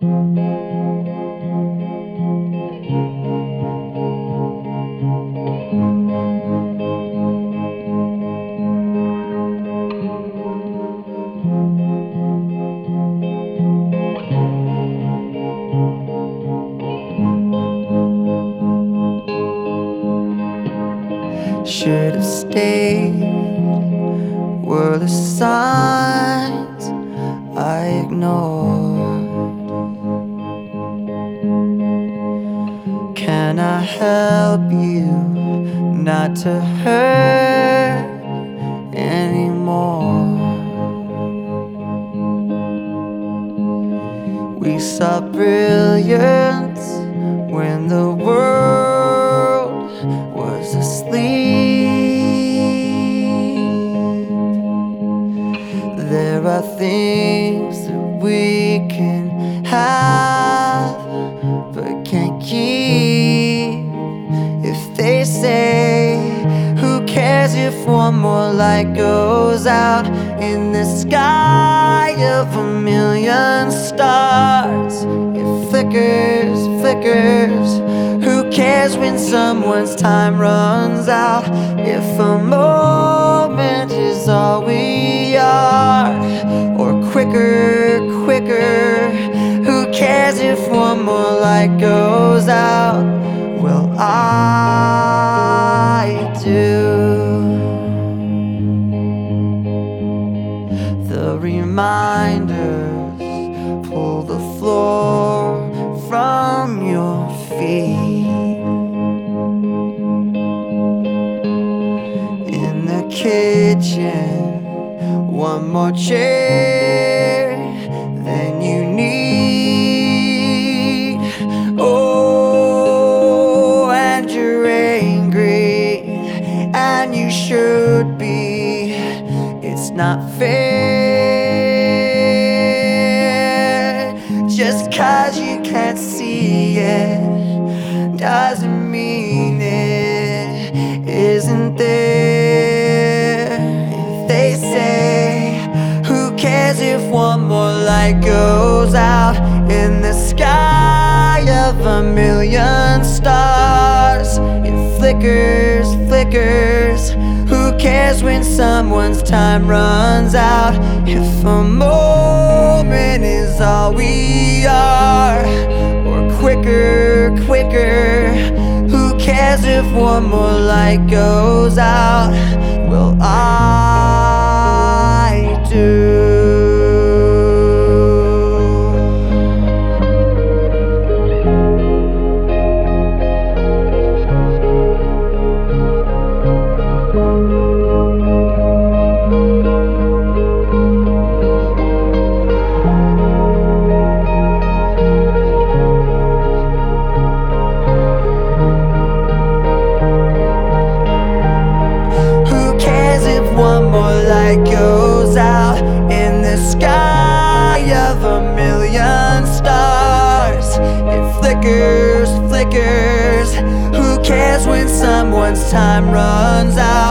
Should have stayed, were the signs I ignored. Can I help you not to hurt anymore? We saw brilliance when the world was asleep. There are things that we can have but can't keep. If they say, who cares if one more light goes out in the sky of a million stars? It flickers, flickers. Who cares when someone's time runs out? If a moment is all we are, or quicker, quicker. Who cares if one more light goes out? Well, I do. The reminders pull the floor from your feet. In the kitchen, one more chair than you need. Oh, and you're angry, and you should be. It's not fair. Just 'cause you can't see it doesn't mean it isn't there. If they say, who cares if one more light goes out in the sky of a million stars? It flickers, flickers. Who cares when someone's time runs out? If a moment is all we are, or quicker, quicker. Who cares if one more light goes out? Well, I do. One more light goes out in the sky of a million stars. It flickers, flickers. Who cares when someone's time runs out?